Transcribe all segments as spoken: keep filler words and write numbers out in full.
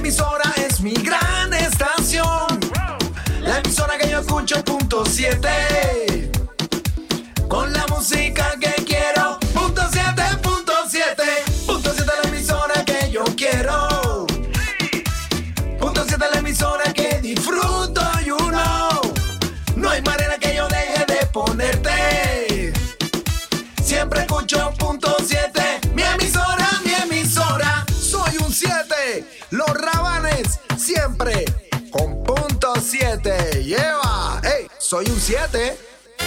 emisora es mi gran estación. La emisora que yo escucho, punto siete. Con la música que quiero, punto siete, punto siete. Punto siete la emisora que yo quiero. Punto siete la emisora que disfruto, you know. No hay manera que yo deje de ponerte. Siempre escucho punto siete. Mi emisora, mi emisora. Soy un siete. Los Rabanes siempre con punto siete. Lleva. Hey, soy un siete.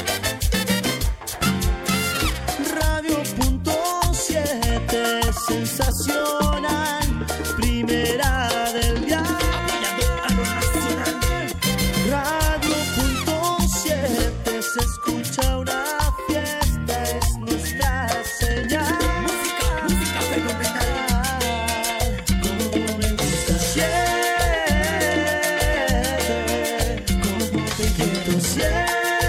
Radio punto siete, sensacional, primera del día. Radio punto siete, se escucha una fiesta, es nuestra señal. Música, música fenomenal. Como me gusta siete, como me gusta siete.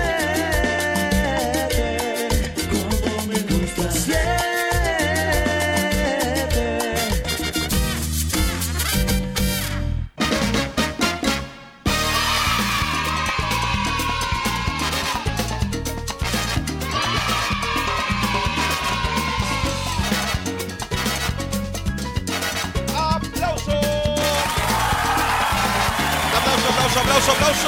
Aplauso, aplauso.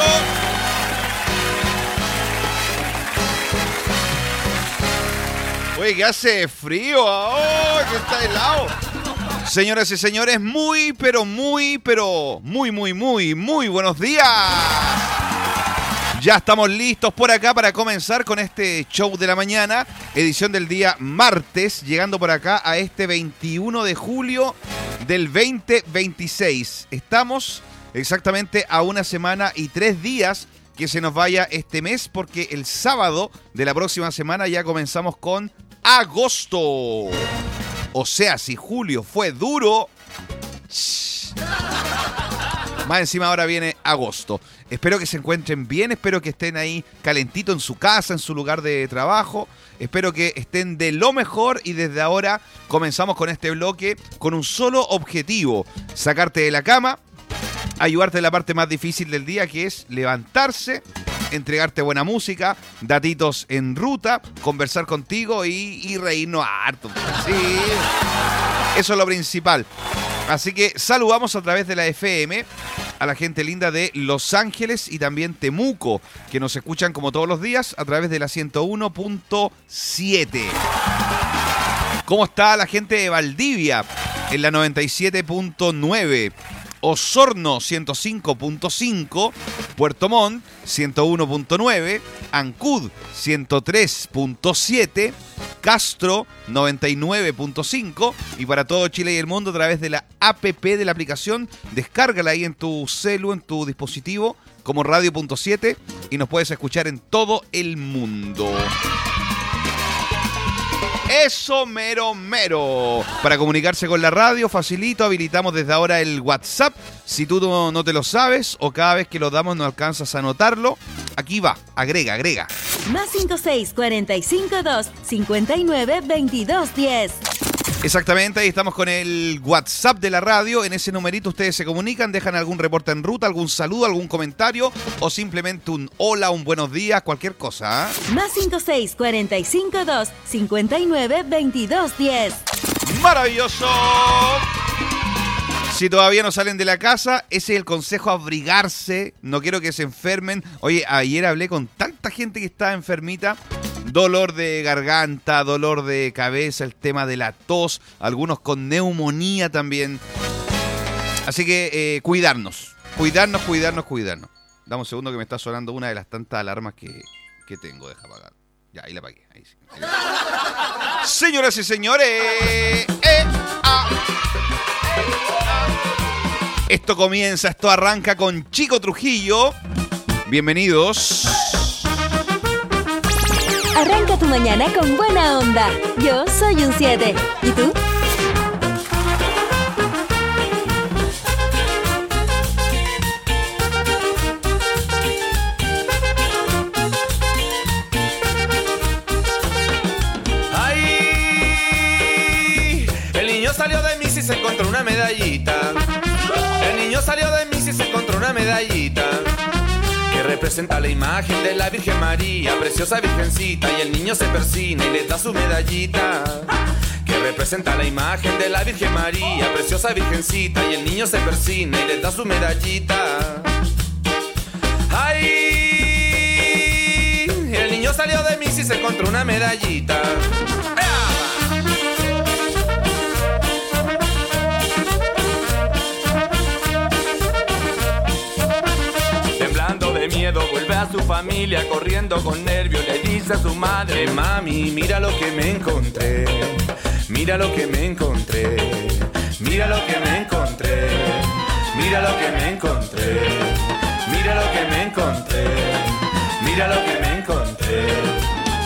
Oye, que hace frío. Oh, que está helado. Señoras y señores, muy, pero muy, pero muy, muy, muy, muy buenos días. Ya estamos listos por acá para comenzar con este show de la mañana, edición del día martes, llegando por acá a este veintiuno de julio del veinte veintiséis. Estamos exactamente a una semana y tres días que se nos vaya este mes, porque el sábado de la próxima semana ya comenzamos con agosto. O sea, si julio fue duro, más encima ahora viene agosto. Espero que se encuentren bien, espero que estén ahí calentito en su casa, en su lugar de trabajo. Espero que estén de lo mejor y desde ahora comenzamos con este bloque con un solo objetivo: sacarte de la cama, ayudarte en la parte más difícil del día, que es levantarse, entregarte buena música, datitos en ruta, conversar contigo y, y reírnos harto. Sí, eso es lo principal. Así que saludamos a través de la F M a la gente linda de Los Ángeles y también Temuco, que nos escuchan como todos los días a través de la ciento uno punto siete. ¿Cómo está la gente de Valdivia en la noventa y siete punto nueve? Osorno ciento cinco punto cinco, Puerto Montt ciento uno punto nueve, Ancud ciento tres punto siete, Castro noventa y nueve punto cinco y para todo Chile y el mundo a través de la app de la aplicación. Descárgala ahí en tu celu, en tu dispositivo como Radio punto siete y nos puedes escuchar en todo el mundo. Eso, mero, mero. Para comunicarse con la radio, facilito, habilitamos desde ahora el WhatsApp. Si tú no, no te lo sabes o cada vez que lo damos no alcanzas a anotarlo, aquí va, agrega, agrega. Más cinco seis cuatro cinco dos cinco nueve dos dos diez. Exactamente, ahí estamos con el WhatsApp de la radio. En ese numerito ustedes se comunican, dejan algún reporte en ruta, algún saludo, algún comentario o simplemente un hola, un buenos días, cualquier cosa. ¿eh? Más cinco seis cuatro cinco dos cinco nueve dos dos diez. ¡Maravilloso! Si todavía no salen de la casa, ese es el consejo: abrigarse. No quiero que se enfermen. Oye, ayer hablé con tanta gente que estaba enfermita. Dolor de garganta, dolor de cabeza, el tema de la tos, algunos con neumonía también. Así que eh, cuidarnos, cuidarnos, cuidarnos, cuidarnos. Dame un segundo que me está sonando una de las tantas alarmas que, que tengo. Deja apagar. Ya, ahí la apagué. Ahí sí. Ahí la... Señoras y señores, eh, ah, esto comienza, esto arranca con Chico Trujillo. Bienvenidos. Arranca tu mañana con buena onda. Yo soy un siete. ¿Y tú? Ay, el niño salió de mí y se encontró una medallita. El niño salió de Miss y se encontró una medallita que representa la imagen de la Virgen María, preciosa virgencita, y el niño se persina y le da su medallita que representa la imagen de la Virgen María, preciosa virgencita, y el niño se persina y le da su medallita. ¡Ay! El niño salió de Miss y se encontró una medallita. Temblando de miedo vuelve a su familia, corriendo con nervios le dice a su madre: mami, mira lo que me encontré, mira lo que me encontré, mira lo que me encontré, mira lo que me encontré, mira lo que me encontré, mira lo que me encontré.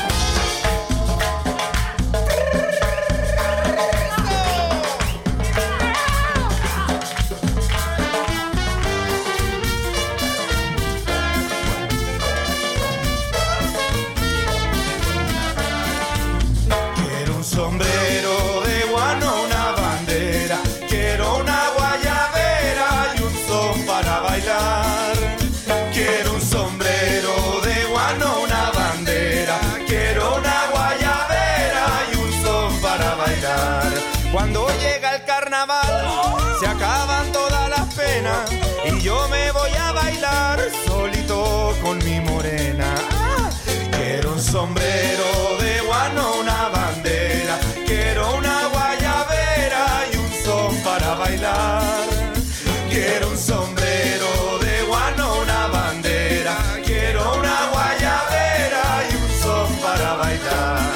Sombrero de guano, una bandera, quiero una guayabera y un son para bailar. Quiero un sombrero de guano, una bandera, quiero una guayabera y un son para bailar. Cuando llega el carnaval, se acaban todas las penas y yo me voy a bailar solito con mi morena. Quiero un sombrero de guano, una bandera, quiero una guayabera y un son para bailar. Quiero un sombrero de guano, una bandera, quiero una guayabera y un son para bailar.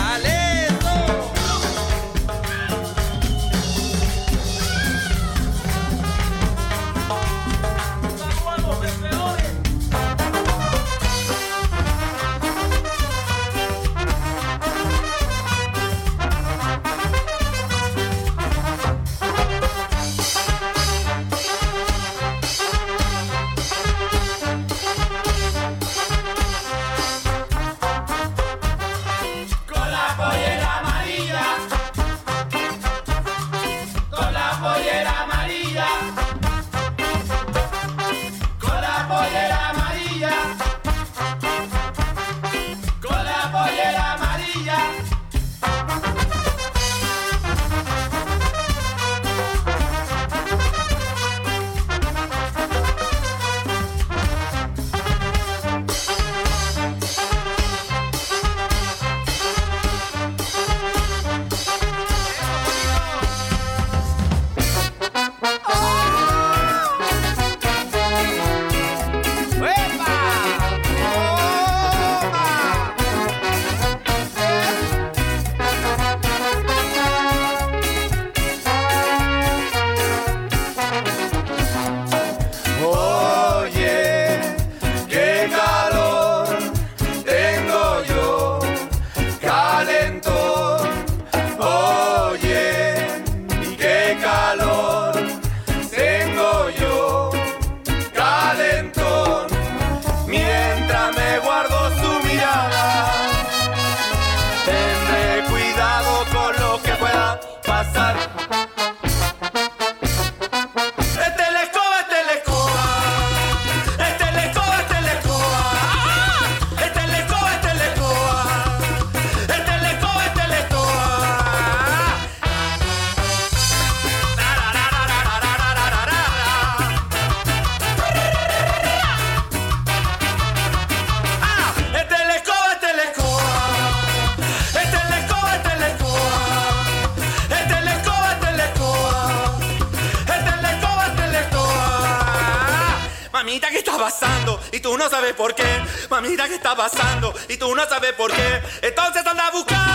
Mamita, ¿qué está pasando? Y tú no sabes por qué. Mamita, ¿qué está pasando? Y tú no sabes por qué. Entonces anda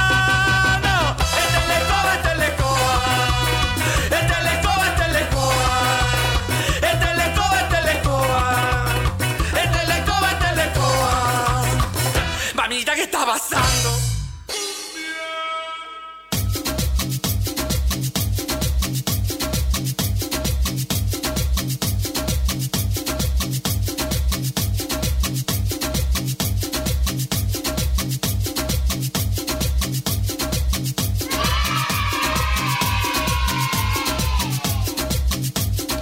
buscando. Este es la escoba, este es la escoba. Este es la escoba, este es la escoba. Este es la escoba, este es la escoba. Este es la escoba, este es la escoba. Mamita, ¿qué está pasando?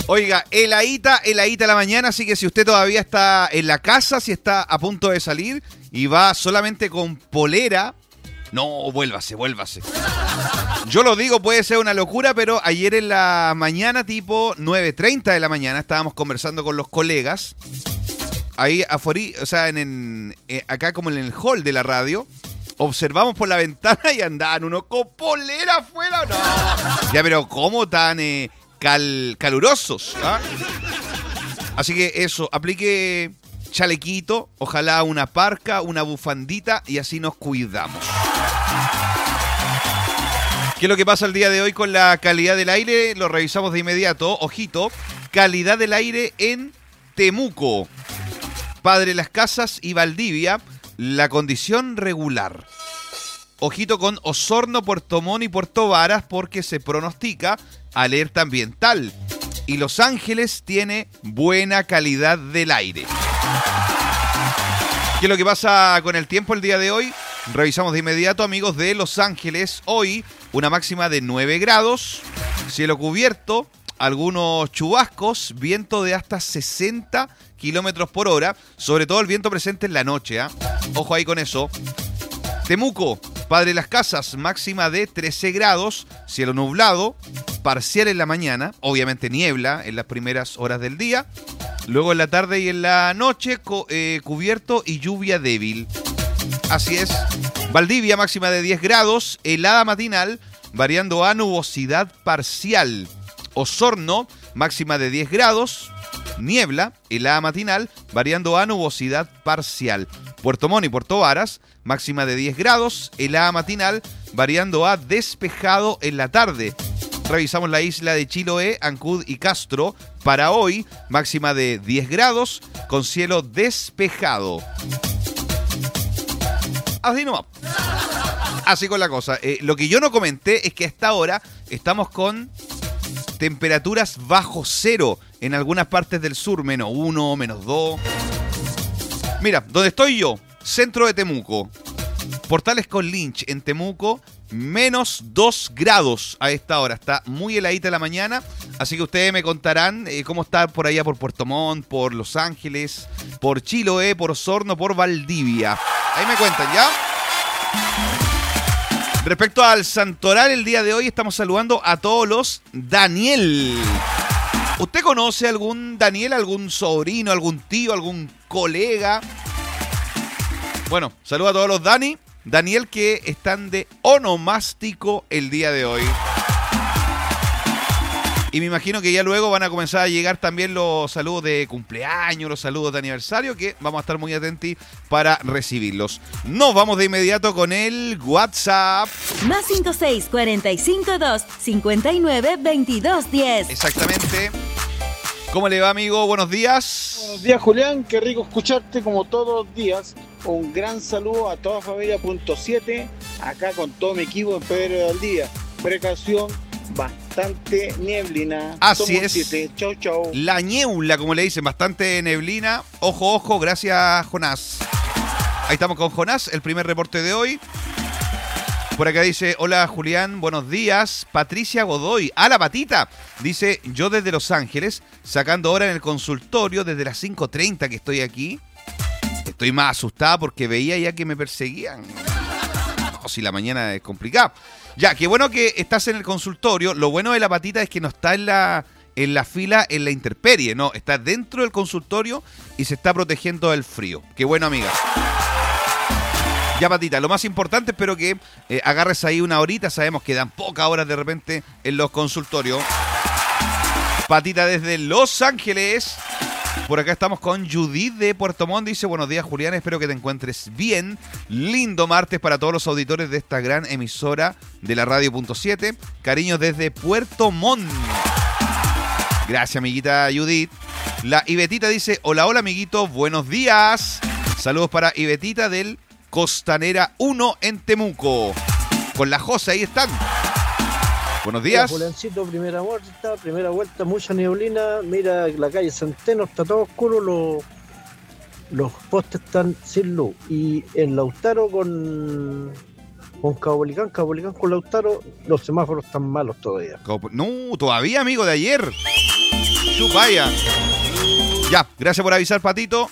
Oiga, heladita, heladita la mañana, así que si usted todavía está en la casa, si está a punto de salir y va solamente con polera, no, vuélvase, vuélvase. Yo lo digo, puede ser una locura, pero ayer en la mañana, tipo nueve treinta de la mañana, estábamos conversando con los colegas, ahí afuera, o sea, en, en, eh, acá como en el hall de la radio, observamos por la ventana y andaban unos con polera afuera, no. Ya, pero ¿cómo tan... Eh, Cal, calurosos, ¿ah? Así que eso, aplique chalequito, ojalá una parca, una bufandita y así nos cuidamos. ¿Qué es lo que pasa el día de hoy con la calidad del aire? Lo revisamos de inmediato. Ojito, calidad del aire en Temuco, Padre Las Casas y Valdivia, la condición regular. Ojito con Osorno, Puerto Montt y Puerto Varas porque se pronostica alerta ambiental. Y Los Ángeles tiene buena calidad del aire. ¿Qué es lo que pasa con el tiempo el día de hoy? Revisamos de inmediato, amigos de Los Ángeles. Hoy una máxima de nueve grados, cielo cubierto, algunos chubascos, viento de hasta sesenta kilómetros por hora, sobre todo el viento presente en la noche, ¿eh? Ojo ahí con eso. Temuco, Padre Las Casas, máxima de trece grados, cielo nublado, parcial en la mañana, obviamente niebla en las primeras horas del día, luego en la tarde y en la noche co- eh, cubierto y lluvia débil. Así es. Valdivia, máxima de diez grados, helada matinal, variando a nubosidad parcial. Osorno, máxima de diez grados, niebla, helada matinal, variando a nubosidad parcial. Puerto Montt y Puerto Varas, máxima de diez grados, helada matinal, variando a despejado en la tarde. Revisamos la isla de Chiloé, Ancud y Castro. Para hoy, máxima de diez grados, con cielo despejado. Así nomás. Así con la cosa. Eh, lo que yo no comenté es que a esta hora estamos con temperaturas bajo cero en algunas partes del sur, menos uno, menos dos. Mira, donde estoy yo, centro de Temuco, Portales con Lynch en Temuco, menos dos grados a esta hora. Está muy heladita la mañana, así que ustedes me contarán eh, cómo está por allá por Puerto Montt, por Los Ángeles, por Chiloé, por Osorno, por Valdivia. Ahí me cuentan, ¿ya? Respecto al santoral, el día de hoy estamos saludando a todos los Daniel. ¿Usted conoce algún Daniel, algún sobrino, algún tío, algún colega? Bueno, saludo a todos los Dani. Daniel que están de onomástico el día de hoy. Y me imagino que ya luego van a comenzar a llegar también los saludos de cumpleaños, los saludos de aniversario, que vamos a estar muy atentos para recibirlos. Nos vamos de inmediato con el WhatsApp. Más cinco seis cuatro cinco dos cinco nueve veintidós diez. Exactamente. ¿Cómo le va, amigo? Buenos días. Buenos días, Julián. Qué rico escucharte como todos los días. Un gran saludo a toda familia punto siete, acá con todo mi equipo en Pedro del Día. Precaución, bastante nieblina. Así Somos es. siete. Chau, chau. La niebla, como le dicen, bastante neblina. Ojo, ojo, gracias, Jonás. Ahí estamos con Jonás, el primer reporte de hoy. Por acá dice, hola Julián, buenos días. Patricia Godoy, a la patita. Dice, yo desde Los Ángeles, sacando hora en el consultorio desde las cinco treinta que estoy aquí. Estoy más asustada porque veía ya que me perseguían. No, si la mañana es complicada. Ya, qué bueno que estás en el consultorio. Lo bueno de la patita es que no está en la, en la fila, en la intemperie. No, está dentro del consultorio y se está protegiendo del frío. Qué bueno, amiga. Ya, patita, lo más importante, espero que eh, agarres ahí una horita. Sabemos que dan pocas horas de repente en los consultorios. Patita desde Los Ángeles. Por acá estamos con Judith de Puerto Montt. Dice, buenos días, Julián, espero que te encuentres bien. Lindo martes para todos los auditores de esta gran emisora de la Radio punto siete. Cariños desde Puerto Montt. Gracias, amiguita Judith. La Ibetita dice, hola, hola, amiguito, buenos días. Saludos para Ibetita del Costanera uno en Temuco. Con la Jose, ahí están. Buenos días. Hola, Juliancito, primera vuelta, primera vuelta, mucha neblina. Mira, la calle Centeno está todo oscuro, los, los postes están sin luz. Y en Lautaro con, con Caupolicán, Caupolicán con Lautaro, los semáforos están malos todavía. No, todavía, amigo, de ayer. Chupaya. Ya, gracias por avisar, Patito.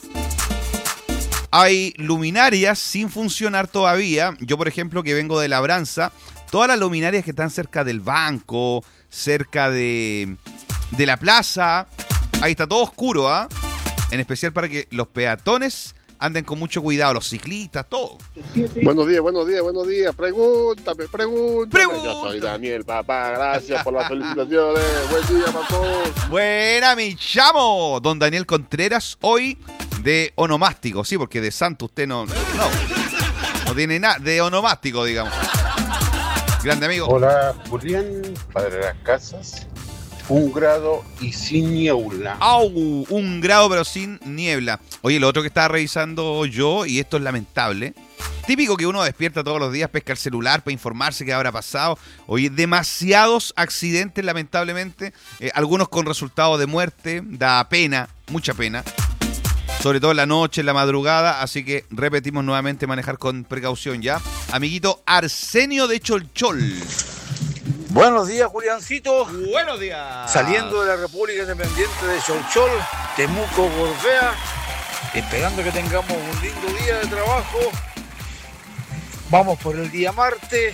Hay luminarias sin funcionar todavía. Yo, por ejemplo, que vengo de Labranza, todas las luminarias que están cerca del banco, cerca de, de la plaza, ahí está todo oscuro, ¿ah? ¿eh? En especial para que los peatones anden con mucho cuidado, los ciclistas, todo. Buenos días, buenos días, buenos días. Pregúntame, pregúntame. Pregúntame. Yo soy Daniel, papá. Gracias por las felicitaciones. Buen día para todos. Buena, mi chamo. Don Daniel Contreras, hoy de onomástico, sí, porque de santo usted no, no, no tiene nada, de onomástico, digamos. Grande amigo. Hola, Julián, padre de las casas. Un grado y sin niebla. ¡Au! Un grado pero sin niebla. Oye, lo otro que estaba revisando yo, y esto es lamentable, típico que uno despierta todos los días, pesca el celular para informarse qué habrá pasado. Oye, demasiados accidentes, lamentablemente, eh, algunos con resultado de muerte, da pena, mucha pena. Sobre todo en la noche, en la madrugada, así que repetimos nuevamente manejar con precaución, ¿ya? Amiguito Arsenio de Cholchol. Buenos días, Juliancito. Buenos días. Saliendo de la República Independiente de Cholchol, Temuco, Gorbea, esperando que tengamos un lindo día de trabajo. Vamos por el día martes.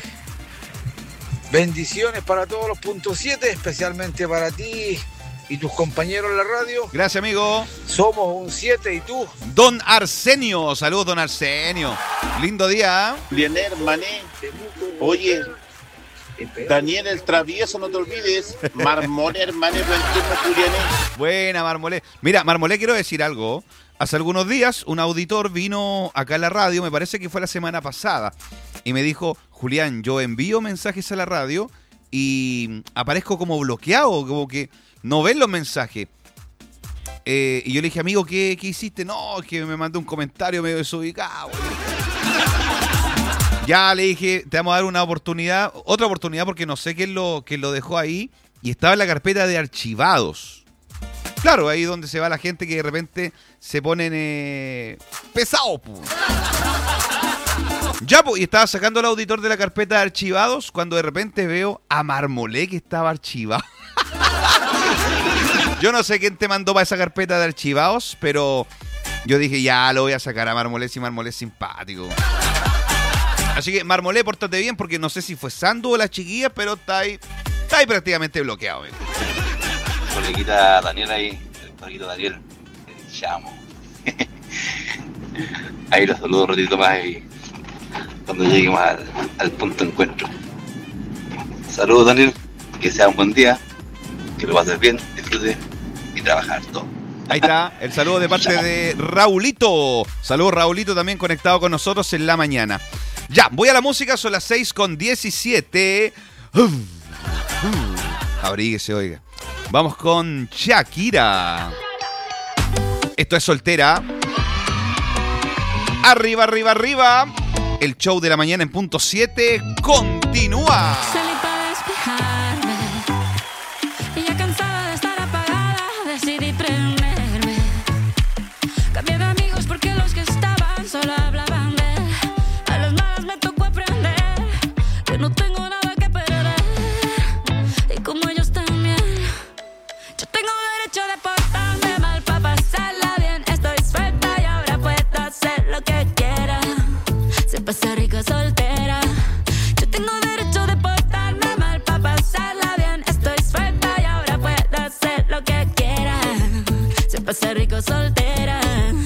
Bendiciones para todos los puntos siete, especialmente para ti y tus compañeros en la radio. Gracias, amigo. Somos un siete y tú. Don Arsenio. Saludos, don Arsenio. Lindo día. ¿eh? Lionel, Mané. Oye, Daniel el travieso, no te olvides. Marmolé, hermano, Juliané. Buena, Marmolé. Mira, Marmolé, quiero decir algo. Hace algunos días un auditor vino acá a la radio, me parece que fue la semana pasada, y me dijo, Julián, yo envío mensajes a la radio y aparezco como bloqueado, como que no ven los mensajes. Eh, y yo le dije, amigo, ¿qué, qué hiciste? No, es que me mandó un comentario medio desubicado. Ya le dije, te vamos a dar una oportunidad, otra oportunidad, porque no sé quién lo, quién lo dejó ahí, y estaba en la carpeta de archivados. Claro, ahí donde se va la gente que de repente se ponen eh, pesados. Ya, pues, y estaba sacando el auditor de la carpeta de archivados cuando de repente veo a Marmolé que estaba archivado. Yo no sé quién te mandó para esa carpeta de archivados, pero yo dije, ya lo voy a sacar a Marmolé, si Marmolé es simpático. Así que, Marmolé, pórtate bien, porque no sé si fue Sandu o la chiquilla, pero está ahí, está ahí prácticamente bloqueado. ¿eh? Coleguita Daniel ahí, el coleguito Daniel, el chamo. Ahí los saludo un ratito más y cuando lleguemos al, al punto de encuentro. Saludos, Daniel, que sea un buen día, que lo pases bien, disfrute y trabajar todo. Ahí está, el saludo de parte de Raulito. Saludos, Raulito, también conectado con nosotros en la mañana. Ya, voy a la música, son las seis con diecisiete. Uh, uh, abríguese, oiga. Vamos con Shakira. Esto es Soltera. Arriba, arriba, arriba. El show de la mañana en punto siete continúa. Salí para despejarme y ya cansada de estar apagada decidí prenderme. Cambié de amigos porque los que estaban solo hablaban de él. A las malas me tocó aprender que no tengo nada que perder. Y como ellos también, yo tengo derecho de portarme mal para pasarla bien. Estoy suelta y ahora puedo hacer lo que quiera. Se pasa rico soltera. Yo tengo derecho de portarme mal para pasarla bien. Estoy suelta y ahora puedo hacer lo que quiera. Se pasa rico soltera.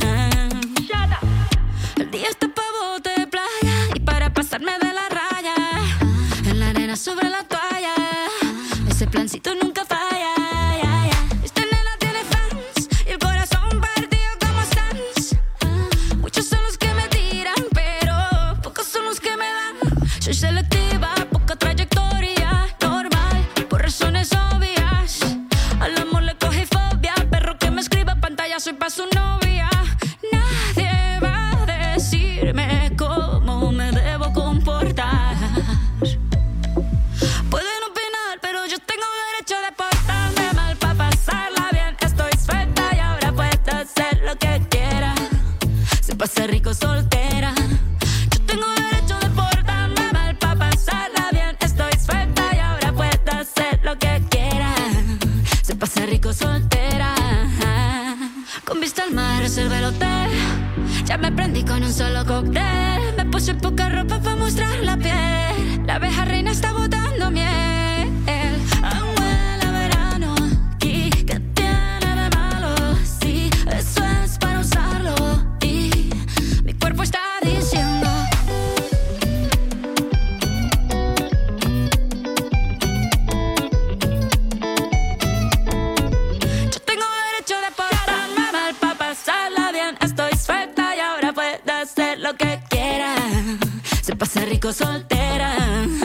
El día está pa' bote de playa y para pasarme de la raya. En la arena sobre la toalla. Ese plancito nunca falla. Esta nena tiene fans y el corazón partido como Sans. Muchos son los que me tiran, pero pocos son los que me dan. Soy selectiva, poca trayectoria, normal, por razones obvias. Al amor le cogí fobia, perro que me escriba pantalla, soy pa' su novia. Nadie va a decirme cómo me debo comportar. Pueden opinar, pero yo tengo derecho de portarme mal pa' pasarla bien. Estoy suelta y ahora puedo hacer lo que quiera. Se pasa rico soltera. Yo tengo derecho de portarme mal pa' pasarla bien. Estoy suelta y ahora puedo hacer lo que quiera. Se pasa rico soltera. vista al mar, reservé el hotel. Ya me prendí con un solo cóctel. Me puse poca ropa para mostrar la piel. La abeja reina está botando miel. Aún huele a verano aquí. ¿Qué tiene de malo? Sí, eso es para usarlo. Y mi cuerpo está diciendo: yo tengo derecho de portarme mal pa' pasarla bien. Estoy suelta y ahora puedo hacer lo que quiera. Se pasa rico soltera.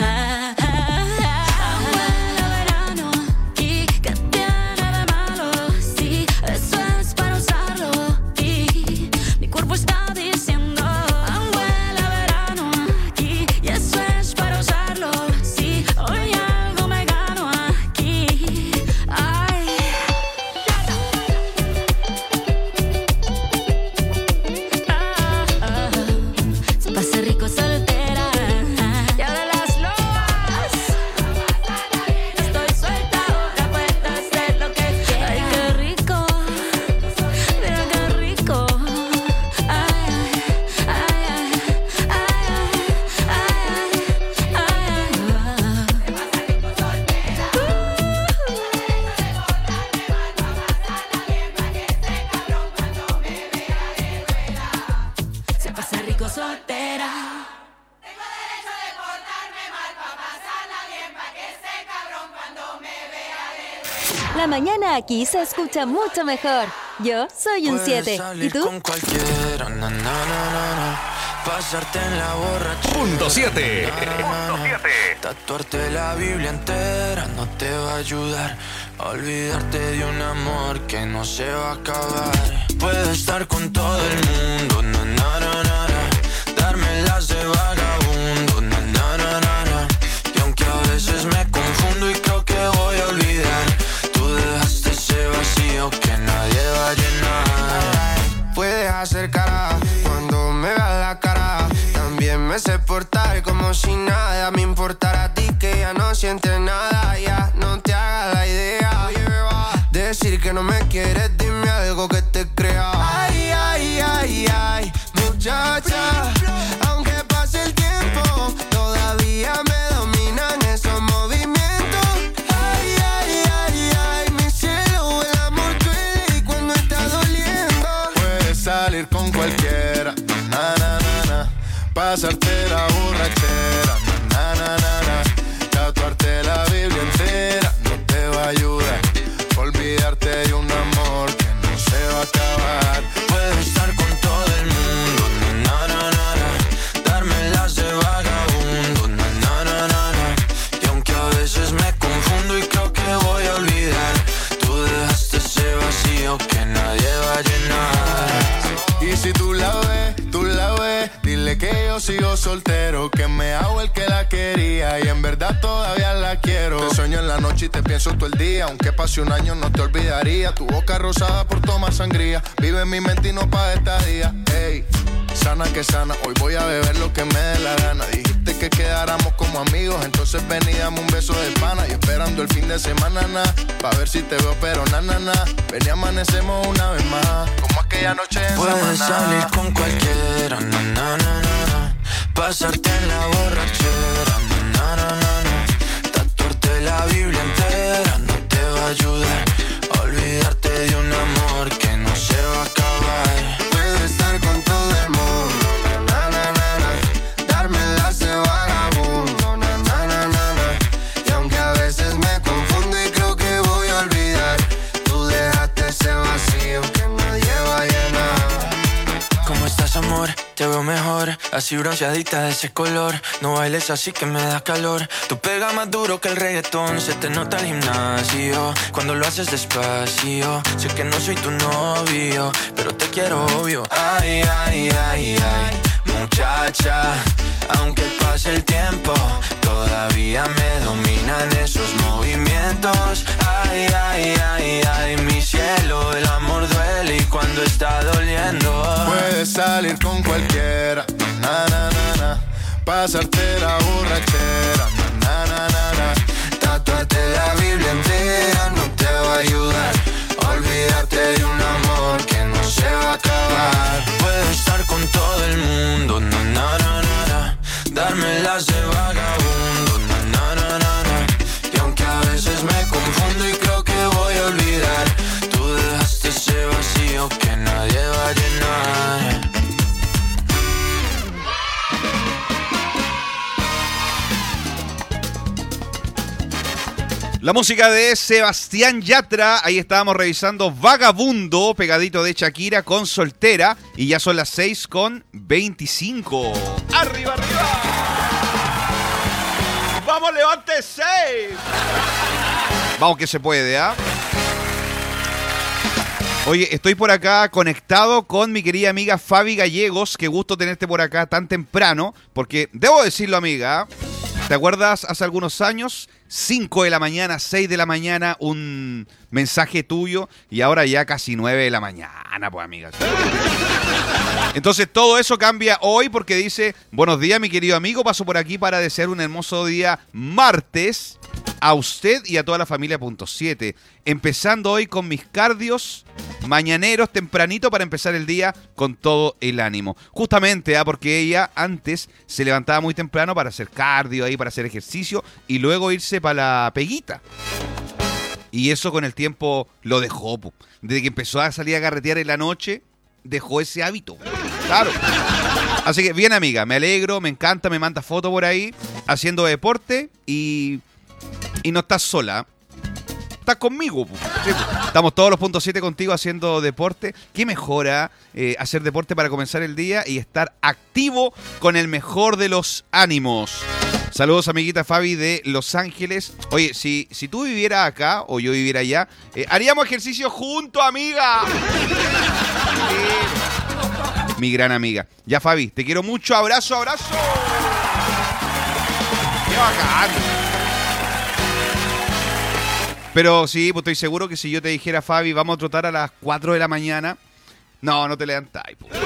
La mañana aquí se escucha mucho mejor. Yo soy un siete. ¿Y tú? Con cualquiera, na, na, na, na, na. Pasarte en la borrachera. Punto siete. Punto siete. Tatuarte la Biblia entera no te va a ayudar a olvidarte de un amor que no se va a acabar. Puedo estar con todo el mundo, na, na, na, na, na. Darme las de vagabundo, na, na, na, na, na. Y aunque a veces me confundo y creo que voy a olvidar, tú dejaste ese vacío que nadie va a llenar. Puedes hacer cara cuando me veas la cara. También me sé portar como si nada me importara a ti, que ya no sientes nada. Ya no te hagas la idea. Decir que no me quieres, dime algo que te crea. Ay, ay, ay, ay, muchacha. Aunque pase el tiempo, todavía me dominan esos movimientos. Ay, ay, ay, ay, mi cielo, el amor duele y cuando está doliendo. Puedes salir con cualquiera, na, na, na, na. Pasarte la borrachera, na, na, na, na. Tatuarte la Biblia entera no te va a ayudar. Olvidarte de un amor que no se va a acabar. Puedo estar con todo el mundo, na, na, na, na. Darme las de vagabundo, na, na, na, na, na. Y aunque a veces me confundo y creo que voy a olvidar, tú dejaste ese vacío que nadie va a llenar. Y si tú la ves, tú la ves, dile que yo sigo soltero, que me hago el que la quería y en verdad todavía la quiero. Te sueño en la noche y te pienso todo el día, aunque pase un año no te olvidaría. Tu boca rosada por tomar sangría, vive en mi mente y no pa' esta día. Ey, sana que sana, hoy voy a beber lo que me dé la gana. Dijiste que quedáramos como amigos, entonces ven y dame un beso de pana. Y esperando el fin de semana, na, pa' ver si te veo, pero na, na, na. Ven y amanecemos una vez más, como aquella noche en Puedes Samaná. salir con cualquiera, na, na, na, na, na. Pasarte en la borrachera, na, na, na, na, na. Tatuarte la Biblia entera no te va a ayudar a olvidarte de un amor que no se va a acabar. Puedo estar con todo el mundo, na, na, na, na. Darme las de vagabundo, na, na, na, na, na. Y aunque a veces me confundo y creo que voy a olvidar, tú dejaste ese vacío que nadie va a llenar. ¿Cómo estás, amor? Te veo mejor, así bronceadita de ese color. No bailes así que me da calor. Tú pegas más duro que el reggaetón. Se te nota el gimnasio cuando lo haces despacio. Sé que no soy tu novio, pero te quiero obvio. Ay, ay, ay, ay, muchacha. Aunque pase el tiempo, todavía me dominan esos movimientos. Ay, ay, ay, ay, mi cielo, el amor duele y cuando está doliendo. Puedes salir con cualquiera, na, na, na, na. Pasarte la borrachera, na, na, na, na. Tatuarte la Biblia entera no te va a ayudar a olvidarte de un amor que no se La música de Sebastián Yatra, ahí estábamos revisando Vagabundo, pegadito de Shakira con Soltera, y ya son las seis con veinticinco. ¡Arriba, arriba! ¡Vamos, levántese! Vamos que se puede, ¿ah? ¿eh? Oye, estoy por acá conectado con mi querida amiga Fabi Gallegos. Qué gusto tenerte por acá tan temprano, porque debo decirlo, amiga, ¿te acuerdas hace algunos años? cinco de la mañana, seis de la mañana, un mensaje tuyo, y ahora ya casi nueve de la mañana, pues, amiga. Entonces todo eso cambia hoy porque dice: buenos días, mi querido amigo, paso por aquí para desear un hermoso día martes a usted y a toda la familia punto siete. Empezando hoy con mis cardios mañaneros tempranito para empezar el día con todo el ánimo. Justamente, ¿eh? Porque ella antes se levantaba muy temprano para hacer cardio ahí, para hacer ejercicio y luego irse para la peguita. Y eso con el tiempo lo dejó, po. Desde que empezó a salir a carretear en la noche, dejó ese hábito. Claro. Así que bien, amiga, me alegro, me encanta, me manda fotos por ahí haciendo deporte y, y no estás sola. Estás conmigo. Sí, estamos todos los puntos siete contigo haciendo deporte. ¿Qué mejora eh, hacer deporte para comenzar el día y estar activo con el mejor de los ánimos? Saludos, amiguita Fabi de Los Ángeles. Oye, si, si tú vivieras acá o yo viviera allá, eh, haríamos ejercicio juntos, amiga. Sí. Mi gran amiga. Ya, Fabi, te quiero mucho. Abrazo, abrazo. Qué bacán. Pero sí, pues estoy seguro que si yo te dijera, Fabi, vamos a trotar a las cuatro de la mañana, no, no te levantáis. Pues.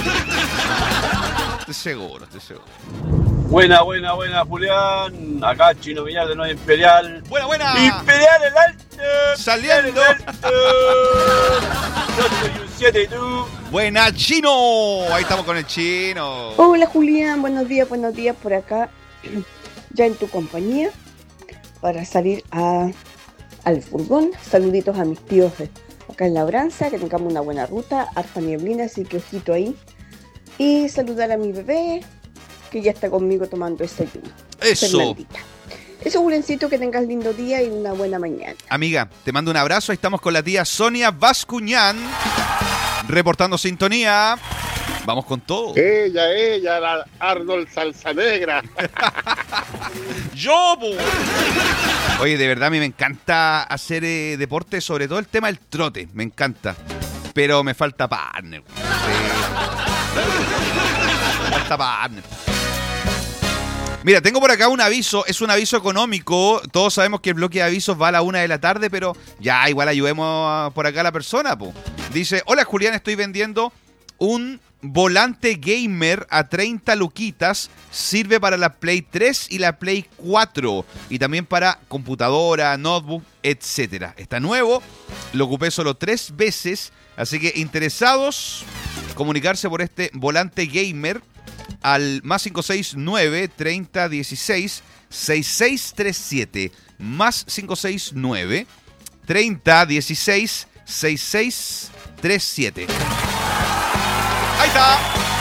Estoy seguro, estoy seguro. Buena, buena, buena, Julián. Acá Chino Villar de Nueva Imperial. Buena, buena. Imperial el alto. Saliendo. El alto. Yo soy un siete y tú. Buena, Chino. Ahí estamos con el Chino. Hola, Julián. Buenos días, buenos días por acá. Ya en tu compañía para salir a... al furgón. Saluditos a mis tíos acá en Labranza, que tengamos una buena ruta, harta nieblina, así que ojito ahí. Y saludar a mi bebé, que ya está conmigo tomando desayuno. Eso. Fernandita. Eso, Julencito, que tengas lindo día y una buena mañana. Amiga, te mando un abrazo. Ahí estamos con la tía Sonia Bascuñán, reportando sintonía. Vamos con todo. Ella, ella, la Arnold Salsa Negra. Yo, po. Oye, de verdad a mí me encanta hacer eh, deporte, sobre todo el tema del trote, me encanta. Pero me falta partner. Sí. Me falta partner. Mira, tengo por acá un aviso, es un aviso económico. Todos sabemos que el bloque de avisos va a la una de la tarde, pero ya igual ayudemos a, por acá a la persona, po. Dice: hola, Julián, estoy vendiendo un volante gamer a treinta luquitas. Sirve para la Play tres y la Play cuatro. Y también para computadora, notebook, etcétera. Está nuevo. Lo ocupé solo tres veces. Así que interesados, comunicarse por este volante gamer al más cinco seis nueve, treinta dieciséis, sesenta y seis treinta y siete. Más cinco seis nueve, treinta dieciséis, sesenta y seis treinta y siete. Ahí está.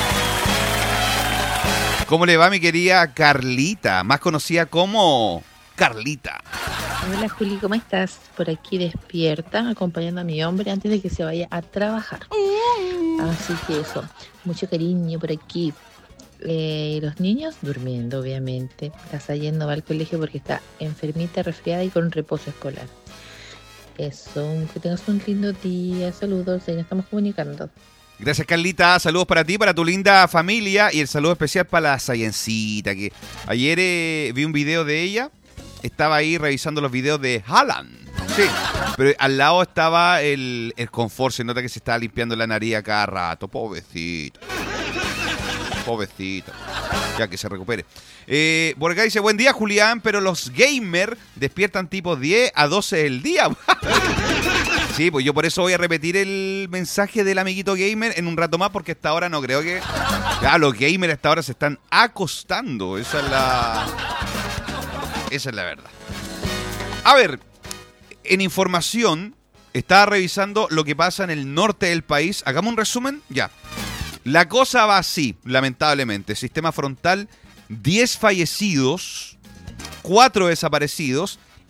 ¿Cómo le va, mi querida Carlita? Más conocida como Carlita. Hola, Juli, ¿cómo estás? Por aquí despierta, acompañando a mi hombre antes de que se vaya a trabajar. Así que eso, mucho cariño por aquí. Eh, los niños durmiendo, obviamente. Casa yendo va al colegio porque está enfermita, resfriada y con reposo escolar. Eso, que tengas un lindo día. Saludos, y nos estamos comunicando. Gracias, Carlita. Saludos para ti, para tu linda familia. Y el saludo especial para la Sayencita, que ayer eh, vi un video de ella. Estaba ahí revisando los videos de Haaland. Sí, pero al lado estaba el, el confort. Se nota que se estaba limpiando la nariz a cada rato. Pobrecito. Pobrecito. Ya que se recupere. Eh, por acá dice: buen día, Julián, pero los gamers despiertan tipo diez a doce del día. Sí, pues yo por eso voy a repetir el mensaje del amiguito gamer en un rato más, porque hasta ahora no creo que... Ya, los gamers hasta ahora se están acostando. Esa es la... Esa es la verdad. A ver, en información, estaba revisando lo que pasa en el norte del país. Hagamos un resumen. Ya. La cosa va así, lamentablemente. Sistema frontal, diez fallecidos, cuatro desaparecidos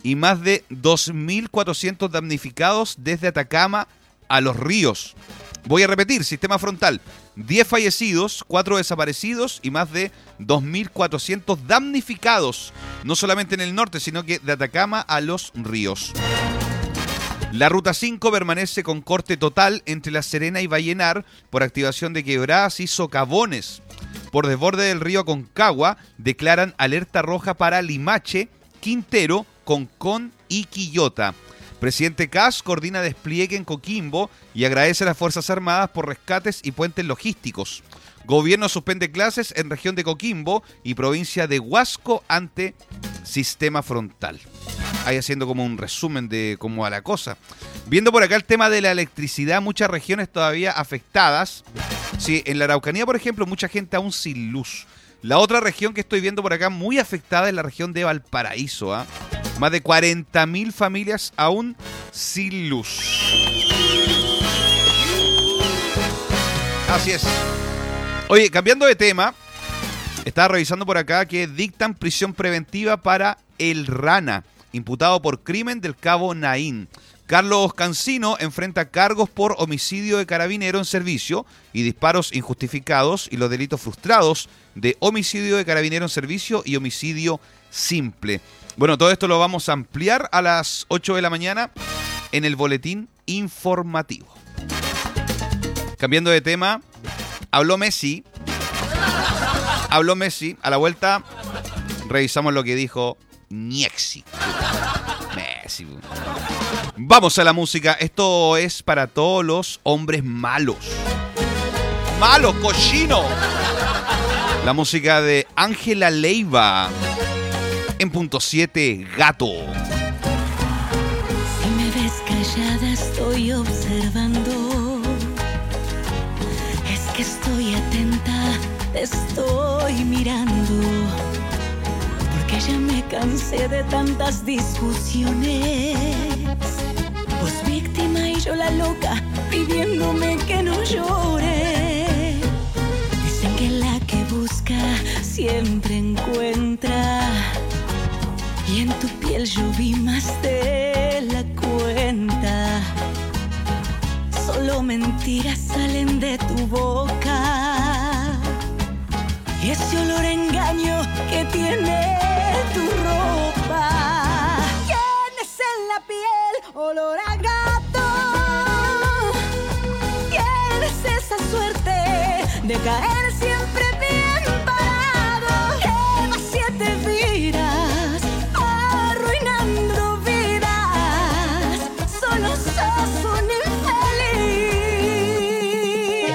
y más de dos mil cuatrocientos damnificados desde Atacama a Los Ríos. Voy a repetir, sistema frontal, diez fallecidos, cuatro desaparecidos y más de dos mil cuatrocientos damnificados, no solamente en el norte, sino que de Atacama a Los Ríos. La Ruta cinco permanece con corte total entre La Serena y Vallenar por activación de quebradas y socavones. Por desborde del río Aconcagua declaran alerta roja para Limache, Quintero, Concón y Quillota. Presidente Kast coordina despliegue en Coquimbo y agradece a las Fuerzas Armadas por rescates y puentes logísticos. Gobierno suspende clases en región de Coquimbo y provincia de Huasco ante sistema frontal. Ahí haciendo como un resumen de cómo va la cosa. Viendo por acá el tema de la electricidad, muchas regiones todavía afectadas. Sí, en la Araucanía, por ejemplo, mucha gente aún sin luz. La otra región que estoy viendo por acá muy afectada es la región de Valparaíso. ¿eh? Más de cuarenta mil familias aún sin luz. Así es. Oye, cambiando de tema, estaba revisando por acá que dictan prisión preventiva para El Rana, imputado por crimen del cabo Naín. Carlos Cancino enfrenta cargos por homicidio de carabinero en servicio y disparos injustificados y los delitos frustrados de homicidio de carabinero en servicio y homicidio simple. Bueno, todo esto lo vamos a ampliar a las ocho de la mañana en el boletín informativo. Cambiando de tema, habló Messi. Habló Messi. A la vuelta revisamos lo que dijo Niexi. Messi. Vamos a la música. Esto es para todos los hombres malos. ¡Malos, cochino! La música de Ángela Leiva. En punto siete, Gato. Si me ves callada estoy observando. Es que estoy atenta, te estoy mirando. Porque ya me cansé de tantas discusiones. Vos víctima y yo la loca, pidiéndome que no llore. Dicen que la que busca siempre encuentra. Y en tu piel yo vi más de la cuenta. Solo mentiras salen de tu boca. Y ese olor a engaño que tiene tu ropa. Tienes en la piel olor a gato. Tienes esa suerte de caer siempre bien parado. Llevas siete vidas, arruinando vidas. Solo sos un infeliz.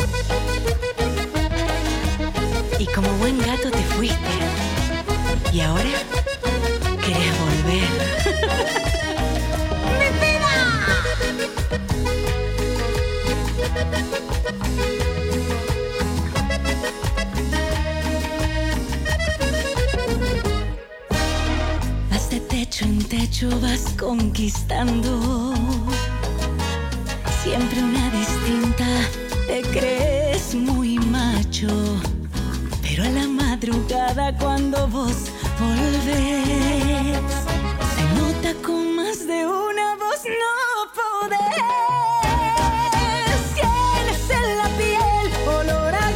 Y como buen gato te fuiste. Y ahora querés volver. ¡Mi vida! Vas de techo en techo, vas conquistando. Siempre una distinta, te crees muy macho. Pero a la madrugada cuando vos volvés, se nota con más de una voz no podés. Tienes en la piel olor a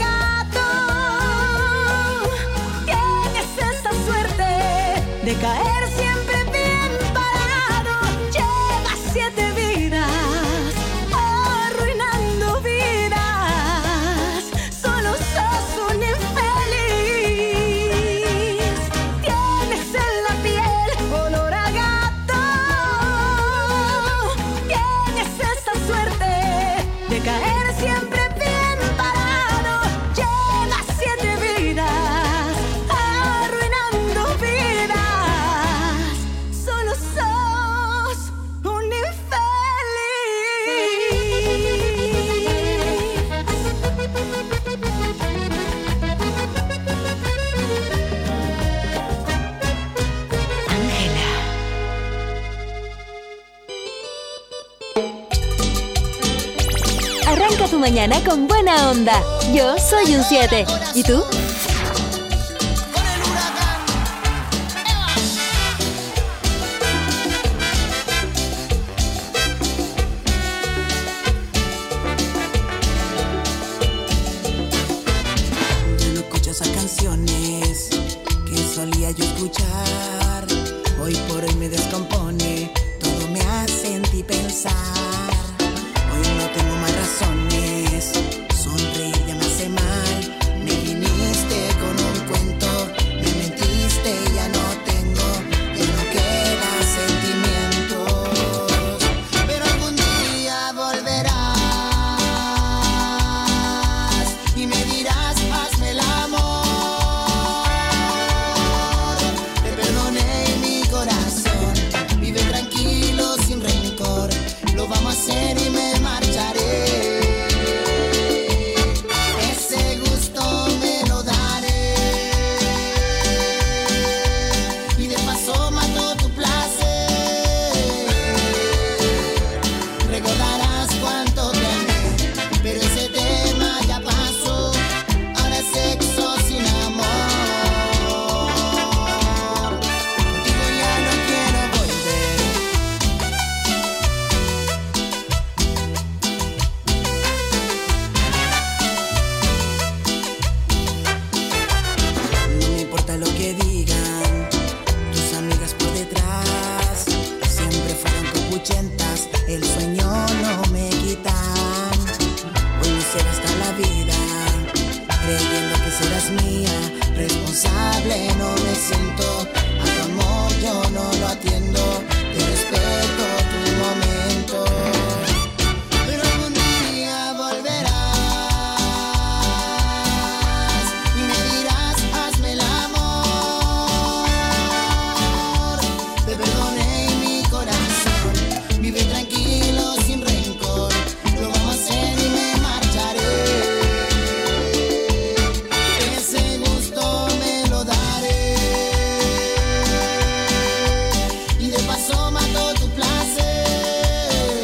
gato. Tienes esa suerte de caer siempre bien parado. Llevas siete vidas, arruinando vidas. Solo sos un infeliz. Caer siempre bien parado. Llevas siete vidas, arruinando vidas. Solo sos un Arranca tu mañana con buena onda. Yo soy un siete. ¿Y tú? el sueño no me quitan. Voy a ser hasta la vida, creyendo que serás mía. Responsable no me siento, a tu amor yo no lo atiendo. Te respeto tu momento, pero algún día volverás y me dirás hazme el amor. Te perdoné y mi corazón vive tranquilo sin rencor. Lo vamos a hacer y me marcharé. Ese gusto me lo daré y de paso mato tu placer.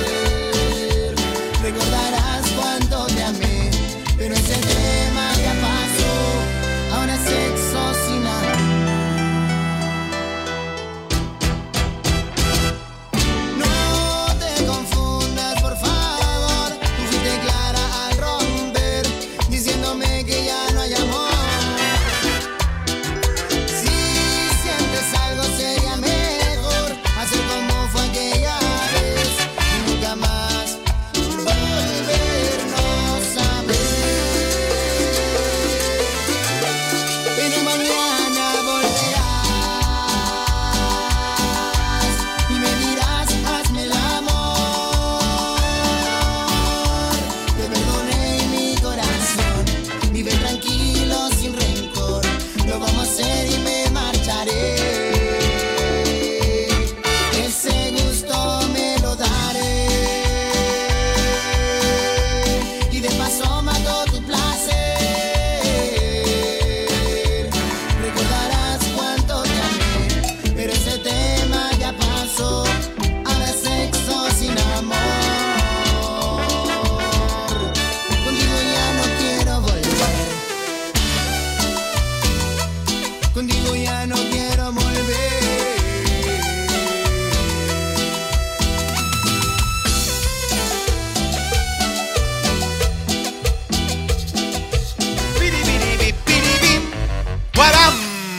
Recordarás cuánto te amé, pero ese tema ya pasó. Ahora es sexo sin amor. No te confundas, por favor. Tú fuiste clara al romper, diciéndome que ya no hay amor. Si sientes algo sería mejor hacer como fue aquella vez y nunca más volvernos a ver. Pero mañana volverás y me dirás hazme el amor. Te perdoné y mi corazón vive tranquilo sin rencor. Lo vamos a hacer y me marcharé. Ese gusto me lo daré y de paso mato tu placer. Recordarás cuánto te amé, pero ese tema ya pasó. Ahora es sexo sin amor. Contigo ya no quiero volver. Contigo ya no quiero volver. Piribiribipiribim. ¡Guaram!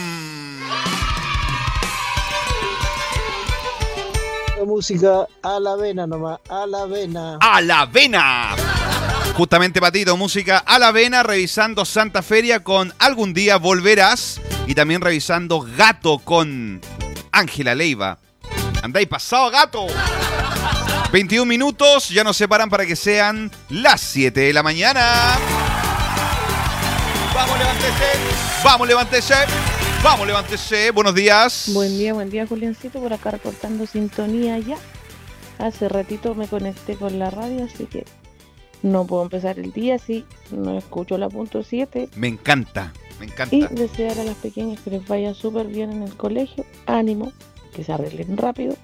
La música a la vena nomás, a la vena. ¡A la vena! Justamente, Patito, música a la vena, revisando Santa Feria con Algún Día Volverás y también revisando Gato con Ángela Leiva. Andáis pasado, gato. veintiún minutos, ya nos separan para que sean las siete de la mañana. Vamos, levántese. Vamos, levántese. Vamos, levántese. Buenos días. Buen día, buen día, Juliancito, por acá reportando sintonía ya. Hace ratito me conecté con la radio, así que no puedo empezar el día si no escucho la punto siete. Me encanta, me encanta. Y desear a las pequeñas que les vaya súper bien en el colegio. Ánimo, que se arreglen rápido.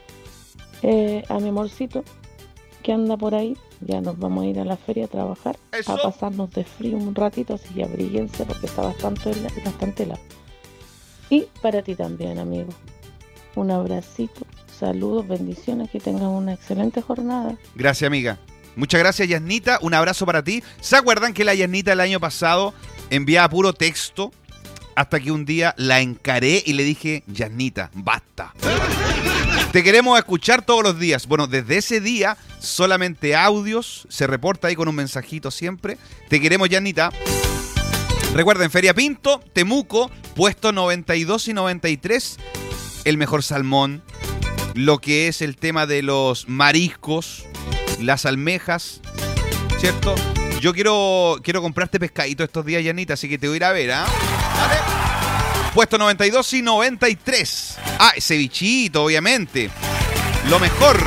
Eh, a mi amorcito, que anda por ahí. Ya nos vamos a ir a la feria a trabajar. Eso. A pasarnos de frío un ratito, así que abríguense porque está bastante, bastante helado. Y para ti también, amigo. Un abracito, saludos, bendiciones, que tengan una excelente jornada. Gracias, amiga. Muchas gracias, Yasnita. Un abrazo para ti. ¿Se acuerdan que la Yasnita el año pasado enviaba puro texto? Hasta que un día la encaré y le dije, Yasnita, basta. Te queremos escuchar todos los días. Bueno, desde ese día, solamente audios. Se reporta ahí con un mensajito siempre. Te queremos, Yasnita. Recuerden, Feria Pinto, Temuco, puesto noventa y dos y noventa y tres. El mejor salmón. Lo que es el tema de los mariscos. Las almejas. ¿Cierto? Yo quiero, quiero comprarte pescadito estos días, Yanita, así que te voy a ir a ver, ¿ah? ¿Vale? Puesto noventa y dos y noventa y tres. Ah, cevichito, obviamente. Lo mejor.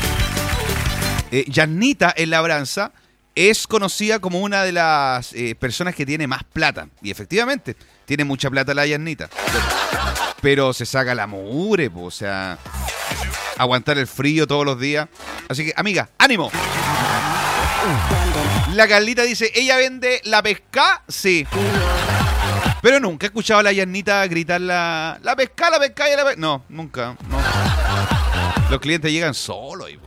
Eh, Yanita en Labranza es conocida como una de las eh, personas que tiene más plata. Y efectivamente, tiene mucha plata la Yanita. Pero se saca la mugre, po, o sea, aguantar el frío todos los días. Así que, amiga, ánimo. La Carlita dice, ¿ella vende la pesca? Sí. Pero nunca he escuchado a la Yanita gritar la, la pesca, la pesca y la pesca. No, nunca. No. Los clientes llegan solos. Y...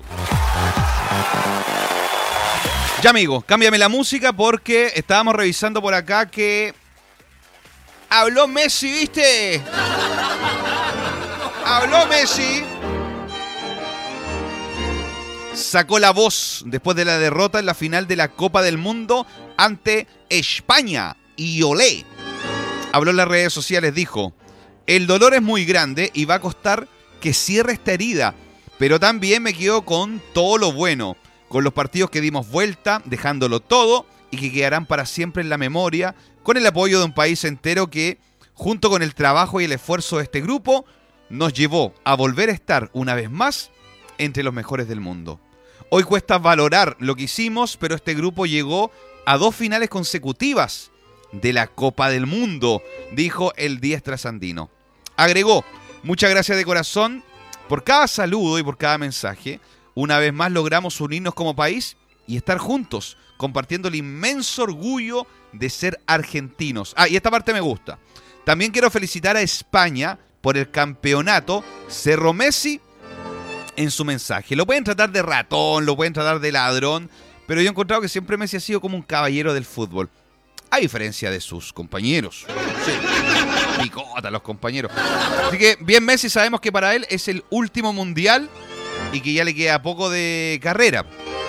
Ya, amigo, cámbiame la música porque estábamos revisando por acá que habló Messi, ¿viste? Habló Messi. sacó la voz después de la derrota en la final de la Copa del Mundo ante España. Y olé. Habló en las redes sociales, dijo: el dolor es muy grande y va a costar que cierre esta herida, pero también me quedo con todo lo bueno, con los partidos que dimos vuelta, dejándolo todo y que quedarán para siempre en la memoria, con el apoyo de un país entero que, junto con el trabajo y el esfuerzo de este grupo, nos llevó a volver a estar una vez más entre los mejores del mundo. Hoy cuesta valorar lo que hicimos, pero este grupo llegó a dos finales consecutivas de la Copa del Mundo, dijo el diez trasandino. Agregó: muchas gracias de corazón por cada saludo y por cada mensaje. Una vez más logramos unirnos como país y estar juntos, compartiendo el inmenso orgullo de ser argentinos. Ah, y esta parte me gusta. También quiero felicitar a España por el campeonato, cerró Messi en su mensaje. Lo pueden tratar de ratón, lo pueden tratar de ladrón, pero yo he encontrado que siempre Messi ha sido como un caballero del fútbol, a diferencia de sus compañeros. Sí, picota los compañeros. Así que bien Messi, sabemos que para él es el último mundial y que ya le queda poco de carrera.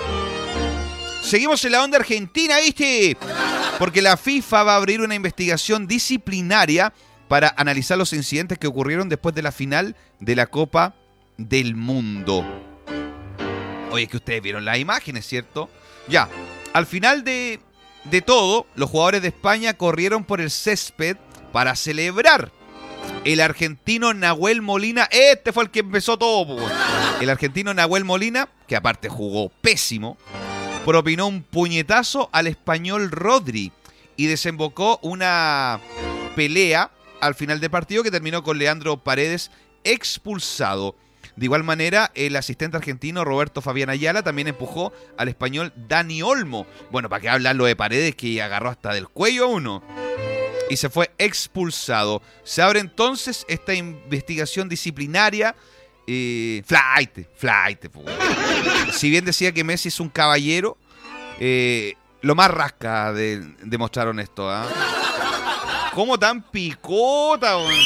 Seguimos en la onda argentina, ¿viste? Porque la FIFA va a abrir una investigación disciplinaria para analizar los incidentes que ocurrieron después de la final de la Copa del Mundo. Oye, es que ustedes vieron las imágenes, ¿cierto? Ya, al final de, de todo, los jugadores de España corrieron por el césped para celebrar. El argentino Nahuel Molina, este fue el que empezó todo, pues. El argentino Nahuel Molina, que aparte jugó pésimo, propinó un puñetazo al español Rodri y desembocó una pelea al final del partido que terminó con Leandro Paredes expulsado. De igual manera, el asistente argentino Roberto Fabián Ayala también empujó al español Dani Olmo. Bueno, ¿para qué hablar lo de Paredes, que agarró hasta del cuello a uno? Y se fue expulsado. Se abre entonces esta investigación disciplinaria. Eh, flight, flight. Si bien decía que Messi es un caballero, eh, lo más rasca de, demostraron esto. ¿eh? ¿Cómo tan picota? Wey?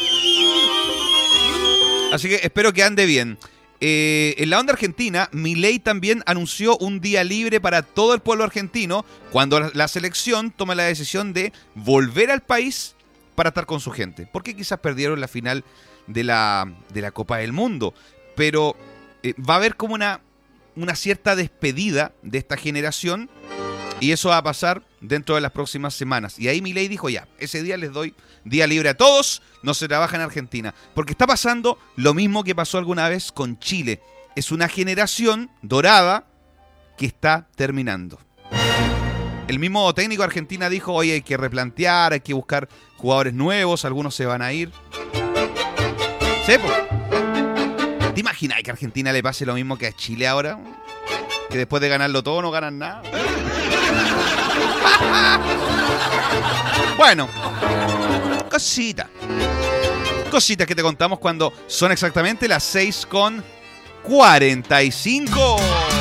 Así que espero que ande bien. Eh, en la onda argentina, Milei también anunció un día libre para todo el pueblo argentino cuando la selección toma la decisión de volver al país para estar con su gente. Porque quizás perdieron la final de la, de la Copa del Mundo. Pero eh, va a haber como una, una cierta despedida de esta generación y eso va a pasar dentro de las próximas semanas. Y ahí Milei dijo: ya, ese día les doy día libre a todos, no se trabaja en Argentina. Porque está pasando lo mismo que pasó alguna vez con Chile. Es una generación dorada que está terminando. El mismo técnico argentino dijo: oye, hay que replantear, hay que buscar jugadores nuevos, algunos se van a ir. ¿Sí, po? ¿Te imaginas que a Argentina le pase lo mismo que a Chile ahora? Que después de ganarlo todo no ganan nada. Bueno, cosita. Cositas que te contamos cuando son exactamente las seis con cuarenta y cinco.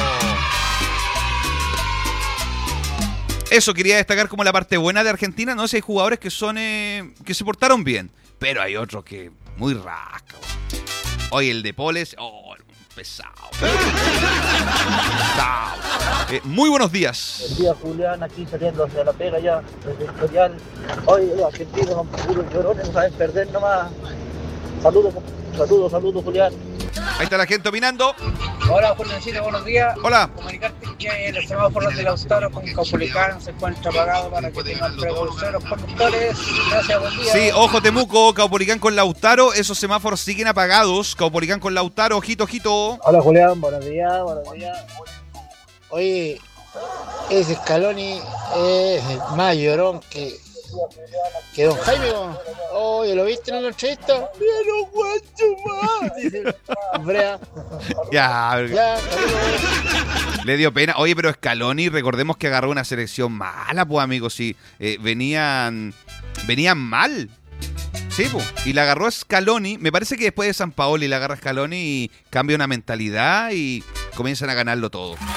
Eso quería destacar como la parte buena de Argentina. No sé, hay jugadores que son eh, que se portaron bien, pero hay otros que muy rasca. Hoy el de Poles, oh, pesado. pesado. Eh, muy buenos días. Buen día, Julián, aquí saliendo hacia la pega ya, desde el historial. Hoy los argentinos son puros llorones, no saben perder nomás. Saludos, saludos, saludos, Julián. Ahí está la gente opinando. Hola, Juliancito, buenos días. Hola. Comunicarte que el semáforo de Lautaro con Caupolicán se encuentra apagado para que tengan precaución los conductores. Gracias, buen día. Sí, ojo Temuco, Caupolicán con Lautaro, esos semáforos siguen apagados. Caupolicán con Lautaro, ojito, ojito. Hola, Julián, buenos días, buenos días. Oye, ese Scaloni es más llorón que, que don Jaime. Oye, ¿lo viste en la entrevista? Ya no aguanto más, dice Andrea. Ya, Ya, le dio pena. Oye, pero Scaloni, recordemos que agarró una selección mala, pues, amigos. Sí, eh, venían, venían mal. Sí, pues. Y la agarró Scaloni. Me parece que después de San Paoli la agarra Scaloni y cambia una mentalidad y comienzan a ganarlo todo. Sí.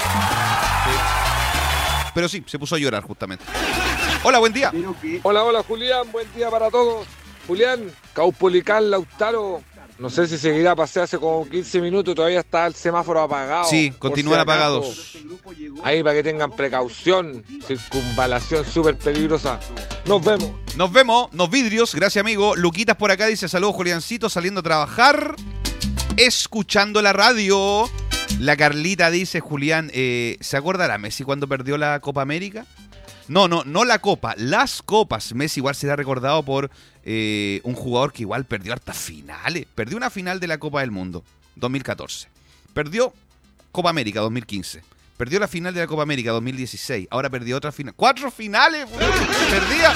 Pero sí, se puso a llorar justamente. Hola, buen día. Hola, hola, Julián. Buen día para todos. Julián, Caupolicán, Lautaro, No sé si seguirá, pasé hace como quince minutos, todavía está el semáforo apagado. Sí, continúan si apagados. Ahí para que tengan precaución, circunvalación súper peligrosa. Nos vemos. Nos vemos, nos vidrios, gracias amigo. Luquitas por acá dice, saludos Juliancito, saliendo a trabajar, escuchando la radio. La Carlita dice, Julián, eh, ¿se acordará Messi cuando perdió la Copa América? No, no, no la Copa, las Copas. Messi igual será recordado por eh, un jugador que igual perdió hartas finales. Perdió una final de la Copa del Mundo, dos mil catorce. Perdió Copa América, dos mil quince. Perdió la final de la Copa América, dos mil dieciséis. Ahora perdió otra final. ¡Cuatro finales! ¡Perdía!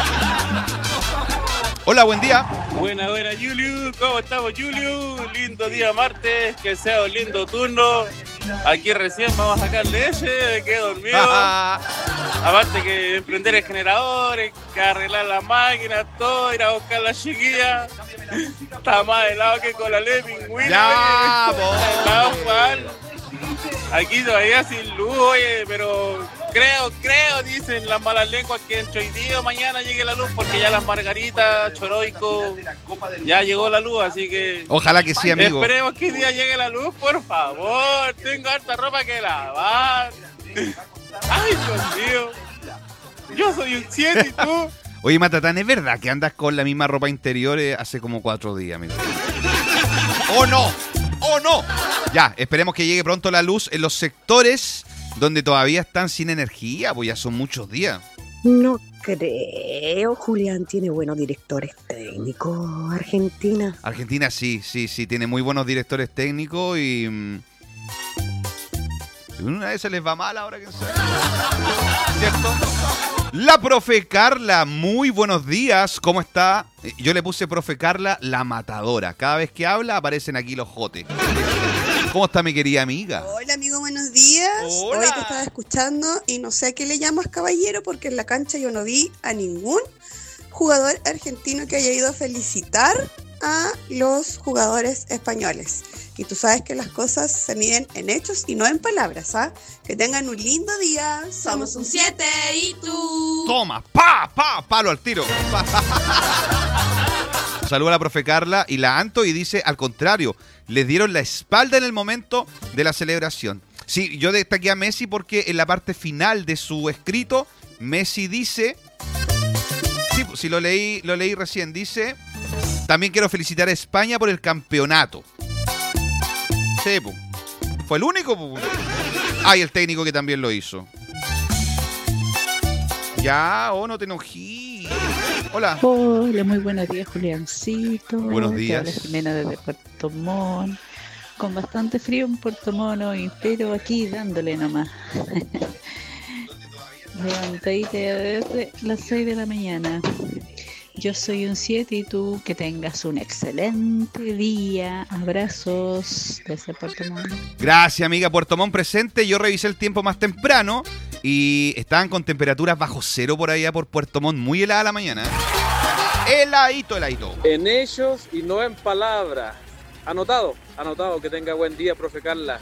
Hola, buen día. Buena, buena, Julio. ¿Cómo estamos, Julio? Lindo día martes, que sea un lindo turno. Aquí recién vamos a sacar leche, quedé dormido. Aparte que prender el generador, que arreglar las máquinas, todo, ir a buscar a la chiquilla. Está más helado que con la ley pingüina. Ya, helado, Juan. Aquí todavía sin luz, oye, pero creo, creo, dicen las malas lenguas que entre hoy día o mañana llegue la luz, porque ya las margaritas, choroico, ya llegó la luz, así que... Ojalá que sí, amigo. Esperemos que hoy día llegue la luz, por favor, tengo harta ropa que lavar. Ay, Dios mío, yo soy un siete y tú... Oye, Matatán, ¿es verdad que andas con la misma ropa interior eh, hace como cuatro días, amigo? ¡Oh, no! ¡Oh, no! Ya, esperemos que llegue pronto la luz en los sectores donde todavía están sin energía, pues ya son muchos días. No creo, Julián tiene buenos directores técnicos, Argentina. Argentina sí, sí, sí, tiene muy buenos directores técnicos y... Mm, una vez se les va mal ahora que se... ¿Cierto? La profe Carla, muy buenos días, ¿cómo está? Yo le puse profe Carla, la matadora. Cada vez que habla aparecen aquí los jotes. ¿Cómo está mi querida amiga? Hola amigo, buenos días. Hola. Hoy te estaba escuchando y no sé a qué le llamas caballero porque en la cancha yo no vi a ningún jugador argentino que haya ido a felicitar a los jugadores españoles. Y tú sabes que las cosas se miden en hechos y no en palabras, ¿ah? Que tengan un lindo día. Somos un siete y tú. Toma, pa, pa, palo al tiro. Saluda a la profe Carla y la Anto y dice, al contrario, les dieron la espalda en el momento de la celebración. Sí, yo destaqué a Messi porque en la parte final de su escrito, Messi dice, sí, si lo leí, lo leí recién, dice, también quiero felicitar a España por el campeonato. Sí, po. Fue el único. Po. Ah, y el técnico que también lo hizo. Ya, oh, no te enojí. Hola. Hola, muy buenos días, Juliancito. Buenos días. Te habla Jimena desde Puerto Montt. Con bastante frío en Puerto Montt hoy, pero aquí dándole nomás. Levantadita desde las seis de la mañana. Yo soy un siete y tú que tengas un excelente día. Abrazos desde Puerto Montt. Gracias, amiga. Puerto Montt presente. Yo revisé el tiempo más temprano y estaban con temperaturas bajo cero por allá por Puerto Montt. Muy helada la mañana. Heladito, heladito. En hechos y no en palabras. Anotado, anotado. Que tenga buen día, profe Carla.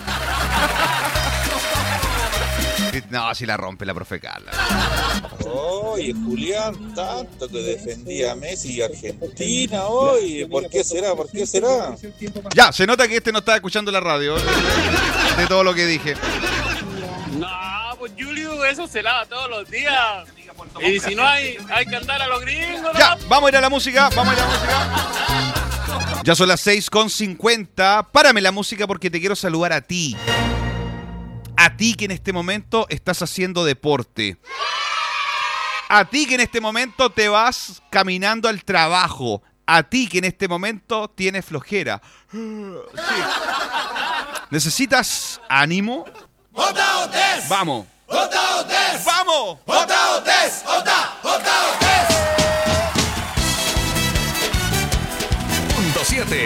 No, si la rompe la profe Carla. Oye, Julián, tanto que defendía a Messi y Argentina, oye, ¿por qué será? ¿Por qué será? Ya, se nota que este no estaba escuchando la radio de todo lo que dije. No, pues Julio, eso se lava todos los días. Y si no hay, hay que andar a los gringos, ¿no? Ya, vamos a ir a la música, vamos a ir a la música. Ya son las seis con cincuenta. Párame la música porque te quiero saludar a ti. A ti que en este momento estás haciendo deporte. A ti que en este momento te vas caminando al trabajo. A ti que en este momento tienes flojera. Sí. ¿Necesitas ánimo? Vamos. ¡Vamos! Punto siete.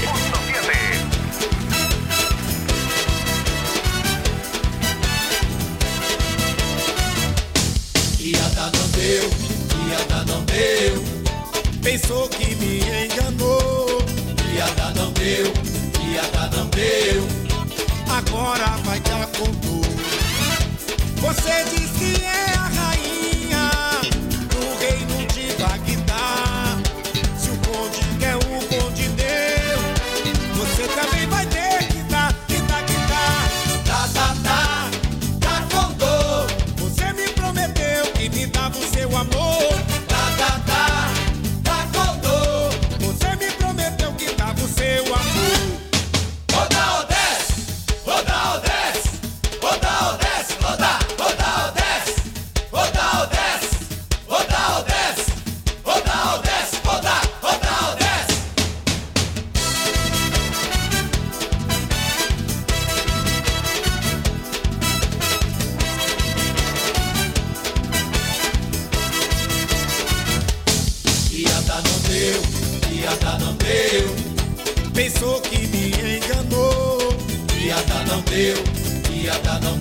Piada não deu, piada não deu. Pensou que me enganou. Piada não deu, piada não deu. Agora vai dar com dor. Você diz que é a rainha do reino de Bagdá. Se o conde quer, o conde deu.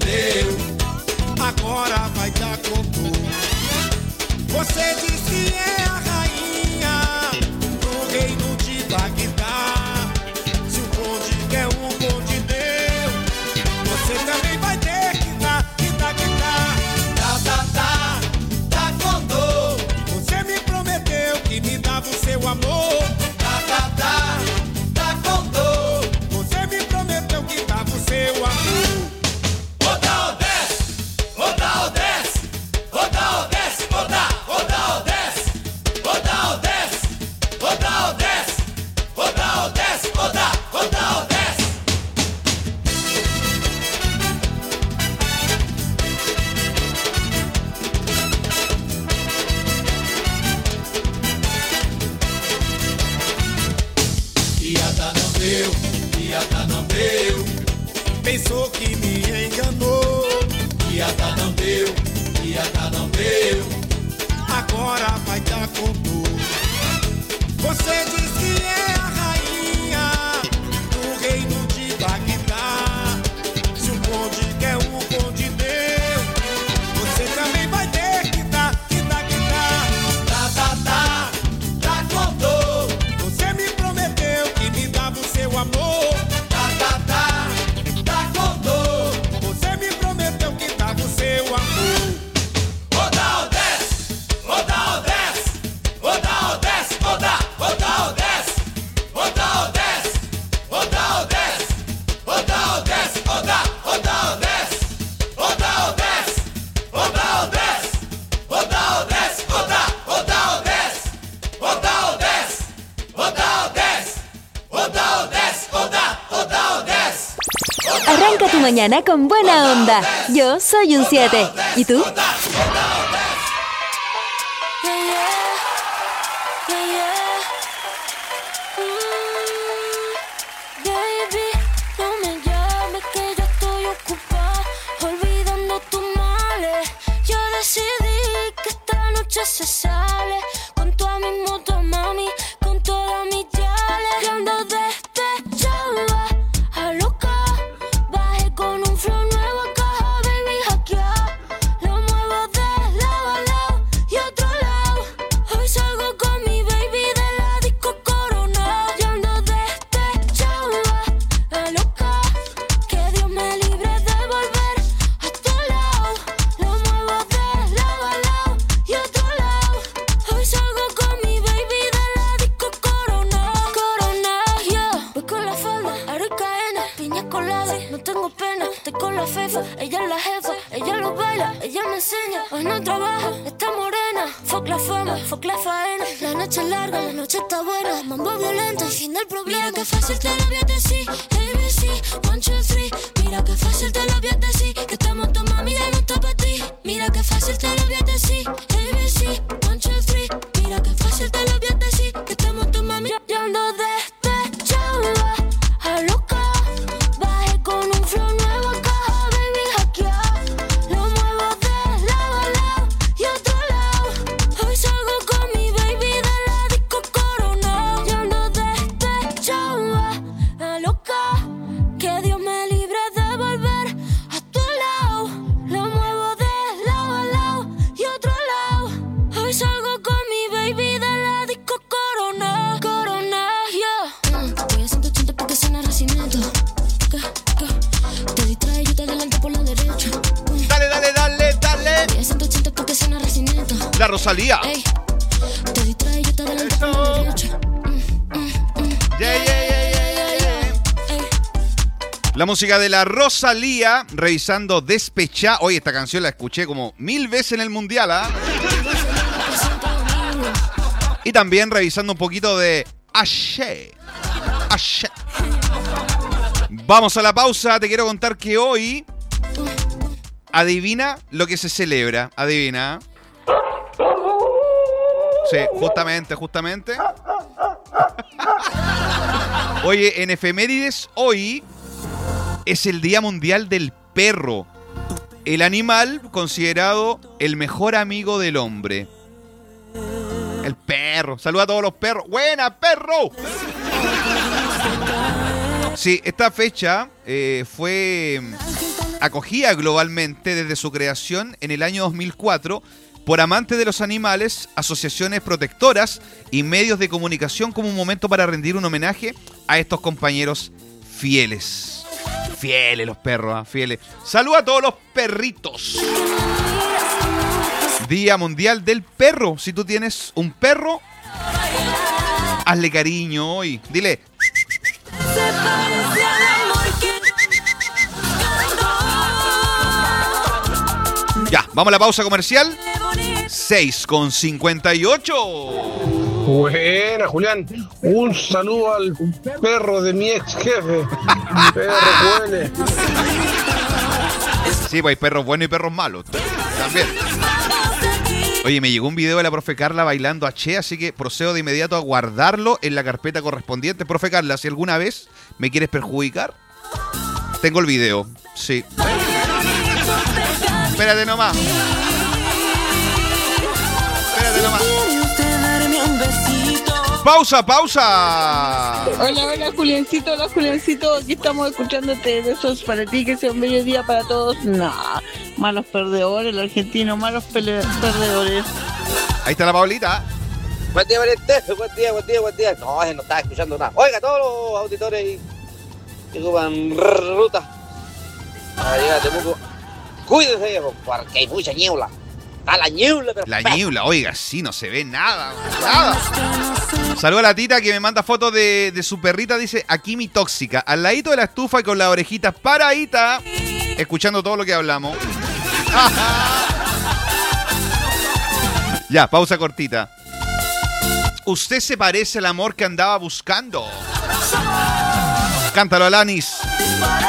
deu. Agora vai dar com tu. Você diz que é a rainha do reino de Bagdá. Se o bonde quer um bonde deu, você também vai ter que dar, que dar, que dar. Tá, tá, tá, tá com dor. Você me prometeu que me dava o seu amor. Tá, tá, tá, tá com dor. Você me prometeu que dava o seu amor. Roda ou desce, roda ou desce, roda ou desce, roda, roda ou desce, roda ou desce, roda ou desce, roda ou desce, roda, roda ou desce. Piada não deu, piada não deu. Pensou que me enganou. Piada não deu, piada não deu. Agora vai dar com tudo. Você diz que é a rainha do reino de Bagdá. Se o bonde quer um bonde deu, você também vai ter que dar, que dar, que dar. Tá, tá, tá, tá com dor. Você me prometeu que me dava o seu amor. Tá, tá, tá, tá com dor. Você me prometeu que dava o seu amor. Roda ou desce, roda ou desce, roda ou desce, roda, roda ou desce, roda ou desce, roda ou desce, roda ou desce, roda, roda ou desce, roda ou desce, roda ou desce, roda ou desce, roda, roda ou desce, roda ou desce, roda ou desce, roda ou desce, roda, roda ou desce. Arranca tu mañana con buena onda. Yo soy un siete. ¿Y tú? Baby, no me llames que yo estoy ocupada, olvidando tus males. Yo decidí que esta noche se sale con toda mi moto, mami, con todas mis yales. Yo ando despechada, a loca, bajé con un flow nuevo a caja, baby, hackear. Lo muevo de lado a lado y otro lado. Hoy salgo con mi baby de la disco Corona. Yo ando despechada, a loca, que Dios me libre de volver a tu lado. Lo muevo de lado a lado y otro lado. Hoy salgo con mi baby de la disco Corona. Corona, yeah. Voy con la falda, aro y cadena, piña colada, no tengo pena. Estoy con la fefa, ella es la jefa, ella lo baila, ella me enseña. Hoy no trabaja, está morena. Fuck la fama, fuck la faena. La noche es larga, la noche está buena. Mambo violento y fin del problema. Mira que fácil te lo voy a decir, A B C, one, two, three. Mira que fácil te lo voy a decir, que estamos tu mami y no está para ti. Mira que fácil te lo voy a decir, A B C, one, two, three. Mira que fácil te lo voy a decir, que estamos tu mami. Yo ando despechada, a loca, bajé con un flow nuevo a caja, baby, hackear. Lo muevo de lado a lado y otro lado. Hoy salgo con mi baby de la disco Corona. Yo ando despechada, a loca, que Dios me libre de volver a tu lado. Lo muevo de lado a lado y otro lado. Hoy salgo con mi baby de la disco Corona. Corona, yeah. Mm, voy a ciento ochenta porque suena recinito. ¿Qué? ¿Qué? Te distrae, yo te adelanto por la derecha. Mm. Dale, dale, dale, dale. Voy a ciento ochenta porque suena recinito. La Rosalía. Ey, te distrae, yo te adelanto por la derecha. Yeah, yeah, yeah, yeah, yeah, yeah. La música de la Rosalía, revisando Despechá. Oye, esta canción la escuché como mil veces en el Mundial, ¿ah? Y también revisando un poquito de Ashe. Ashe. Vamos a la pausa. Te quiero contar que hoy, adivina lo que se celebra. Adivina. Sí, justamente, justamente. Oye, en efemérides, hoy es el Día Mundial del Perro. El animal considerado el mejor amigo del hombre. El perro. Saluda a todos los perros. ¡Buena, perro! Sí, esta fecha eh, fue acogida globalmente desde su creación en el año dos mil cuatro por amantes de los animales, asociaciones protectoras y medios de comunicación como un momento para rendir un homenaje a estos compañeros fieles. Fieles los perros, ¿eh? Fieles. Saludos a todos los perritos. Día Mundial del Perro. Si tú tienes un perro, hazle cariño hoy. Dile. Ya, vamos a la pausa comercial. seis con cincuenta y ocho. Buena, Julián. Un saludo al perro de mi ex jefe. Perro huele. Sí, pues hay perros buenos y perros malos. También. Oye, me llegó un video de la profe Carla bailando a Che, así que procedo de inmediato a guardarlo en la carpeta correspondiente. Profe Carla, si alguna vez me quieres perjudicar, tengo el video. Sí. Espérate nomás. Espérate nomás. Pausa, pausa. Hola, hola, Juliancito, hola, Juliancito. Aquí estamos escuchándote. Besos para ti, que sea un bello día para todos. Nah, malos perdedores, el argentino, malos pele- perdedores. Ahí está la Paulita. Buen día, Valentín. Buen día, buen día, buen día. No, ese no estaba escuchando nada. Oiga, todos los auditores que ocupan ruta para llegar a Temuco, cuídense, viejo, porque hay mucha niebla. Está la niebla, pero La niebla, oiga, sí, no se ve nada. Nada. Saludos a la tita que me manda fotos de, de su perrita. Dice, aquí mi tóxica, al ladito de la estufa y con las orejitas paraditas, escuchando todo lo que hablamos. Ya, pausa cortita. Usted se parece al amor que andaba buscando. Cántalo, Alanis.